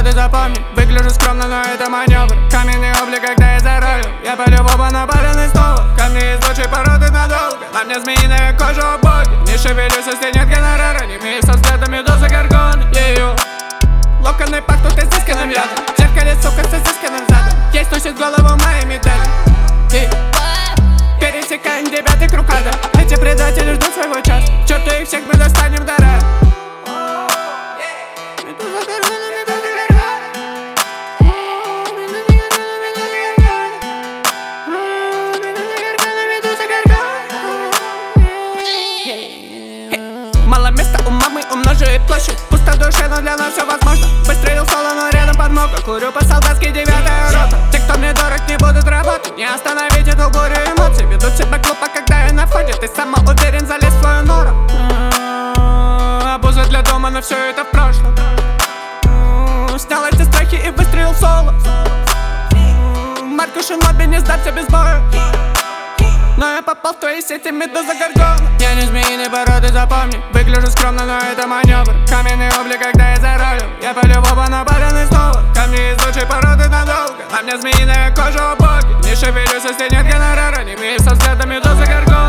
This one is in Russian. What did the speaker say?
породы, запомни. Выгляжу скромно, но это маневр. Каменный облик, когда я за рулем. Я полю в оба напаленный снова. Камни из лучшей породы надолго. На мне змеиная кожа, о боги. Не шевелюсь, если нет гонорара. Не имею со взглядом медузы горгоны. Локоны пахнут изысканным ядом. В зеркале, сука, с изысканным задом. Ей сносит голову мои медали. Пересекаем 9-й круг ада. Эти предатели ждут своего часа. К черту их всех, мы достанем до рая. Мало места у мамы, умножает площадь. Пусто в душе, но для нас все возможно. Выстрелил соло, но рядом подмога. Курю по-солдатски 9-я рота. Те, кто мне дорог, не будут работать. Не остановить эту бурю эмоций. Ведут себя глупо, когда я на входе. Ты самоуверен, залез в свою нору. Обуза для дома, но все это в прошлом. Снял эти страхи и выстрелил соло. Марко Шиноби не сдаться без боя. Но я попал в твои сети, медуза горгона. Я не змеиной породы, запомни. Выгляжу скромно, но это маневр. Каменный облик, когда я за рулем. Я полю в оба напаленный снова. Камни из лучшей породы надолго. На мне змеиная кожа, о боги. Не шевелюсь, если нет гонорара. Не имею со взглядом медуза горгона.